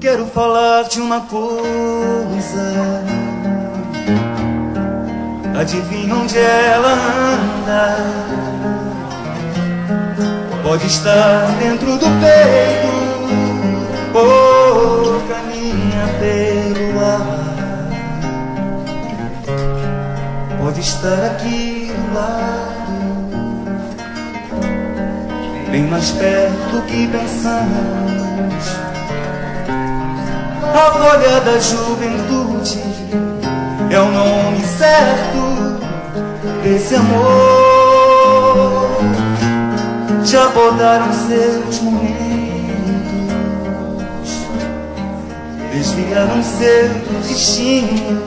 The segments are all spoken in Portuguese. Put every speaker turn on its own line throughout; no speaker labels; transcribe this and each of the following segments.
Quero falar de uma coisa. Adivinha onde ela anda? Pode estar dentro do peito ou caminha pelo ar. Pode estar aqui do lado, bem mais perto do que pensamos. A folha da juventude é o nome certo desse amor. Já podaram seus momentos, desviaram seu destino.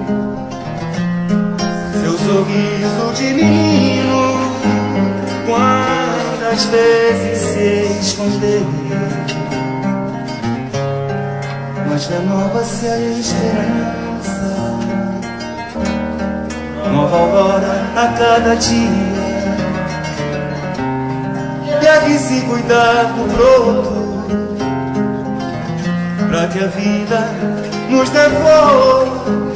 Seu sorriso de menino, quantas vezes se escondeu, mas renova-se a esperança, nova aurora a cada dia. Deve se cuidar do broto, pra que a vida nos dê flor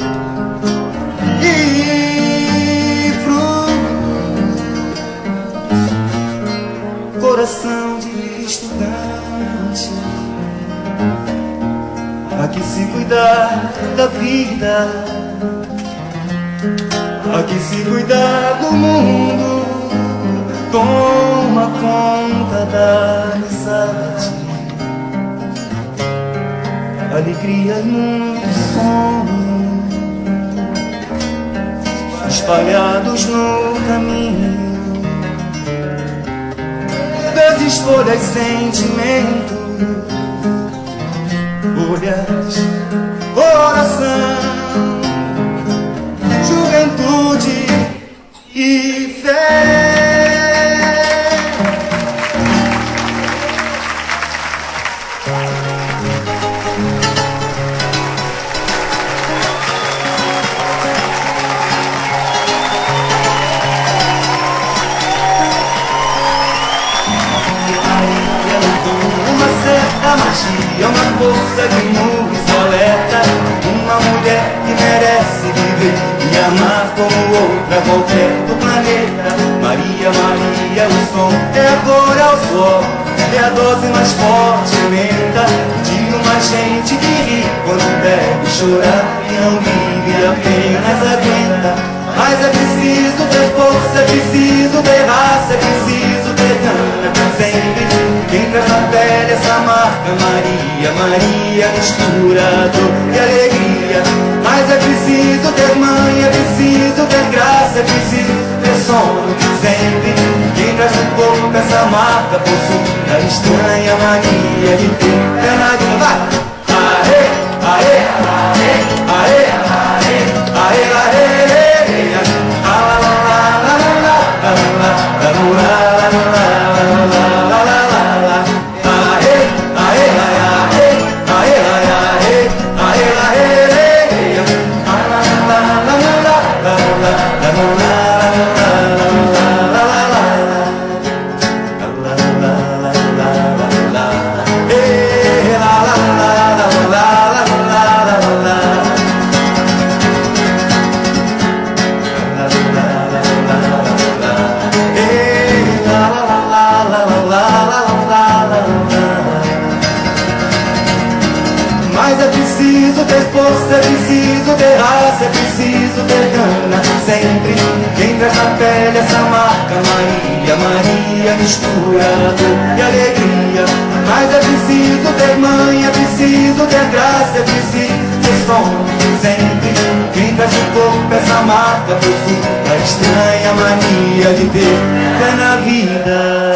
e fruto. Coração de estudante, aqui se cuidar da vida, aqui se cuidar do mundo. Toma conta da amizade, alegria e muito sono, espalhados no caminho. Verdes folhas, sentimento, folhas, oração, juventude e fé. Uma magia, uma força que nos alerta, uma mulher que merece viver e amar como outra qualquer do planeta. Maria, Maria, o som é a cor ao suor, é a dose mais forte, aumenta de uma gente que ri quando deve chorar e não vive, apenas aguenta. Mas é preciso ter força, é preciso ter raça, é preciso ter gana sempre. Quem traz na pele essa marca, Maria, Maria, mistura dor e alegria. Mas é preciso ter mãe, é preciso ter graça, é preciso ter sono sempre. Quem traz no corpo essa marca possui a estranha mania de ter pé na vida. Vai! Aê, aê, aê, aê, aê, aê, aê. É preciso ter raça, é preciso ter gana sempre. Quem traz na pele essa marca, Maria, Maria, mistura dor e alegria. Mas é preciso ter mãe, é preciso ter graça, é preciso ter som sempre. Quem traz no corpo essa marca possui a estranha mania de ter fé na vida.